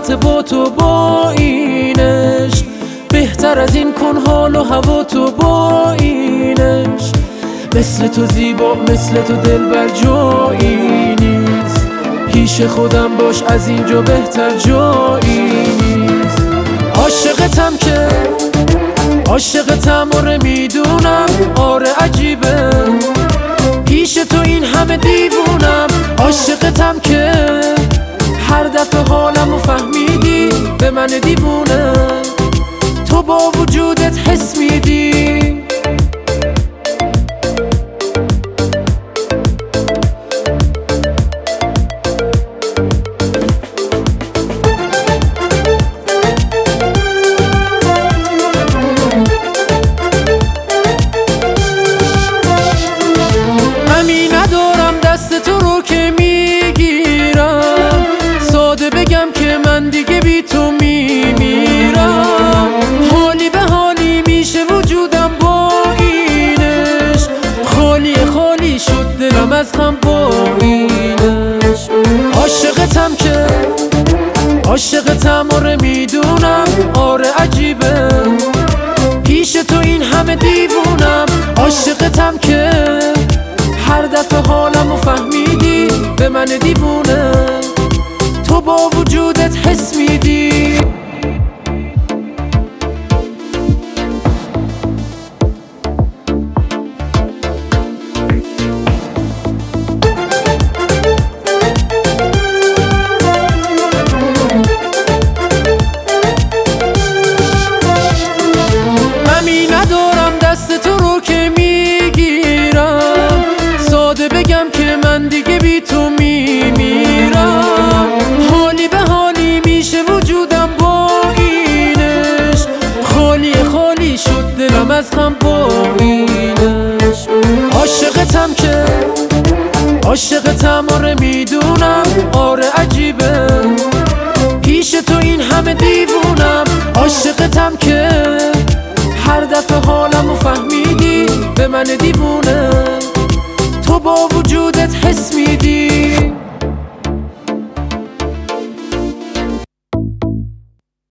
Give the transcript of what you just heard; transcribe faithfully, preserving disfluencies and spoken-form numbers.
البته با تو با اینش بهتر از این کن حال و هوا تو با اینش مثل تو زیبا مثل تو دلبر جایی نیست پیش خودم باش از اینجا بهتر جایی نیست عاشقتم که عاشقتم آره میدونم آره عجیبه پیش تو این همه دیوونم عاشقتم که هر دفعه حالمو فهمیدی به من دیوونه تو با وجودت حس میدی دست تو رو که میگیرم ساده بگم که من دیگه بی تو میمیرم حالی به حالی میشه وجودم با اینش خالی خالی شد دلم از هم با اینش عاشقتم که عاشقتم آره میدونم آره عجیبه پیش تو این همه دیوونم عاشقتم که هر دفعه حالمو فهمیدی به من دیوونه تو با وجودت حس میدی همی ندارم دست تو رو که میگیرم ساده بگم که من دیگه بی تو میمیرم حالی به حالی میشه وجودم با اینش خالی خالی شد دلم از هم با اینش عاشقتم که عاشقتم آره میدونم آره عجیبه پیش تو این همه دیوونم عاشقتم که هر دفعه حالمو فهمیدی به من دیوونه تو با وجودت حس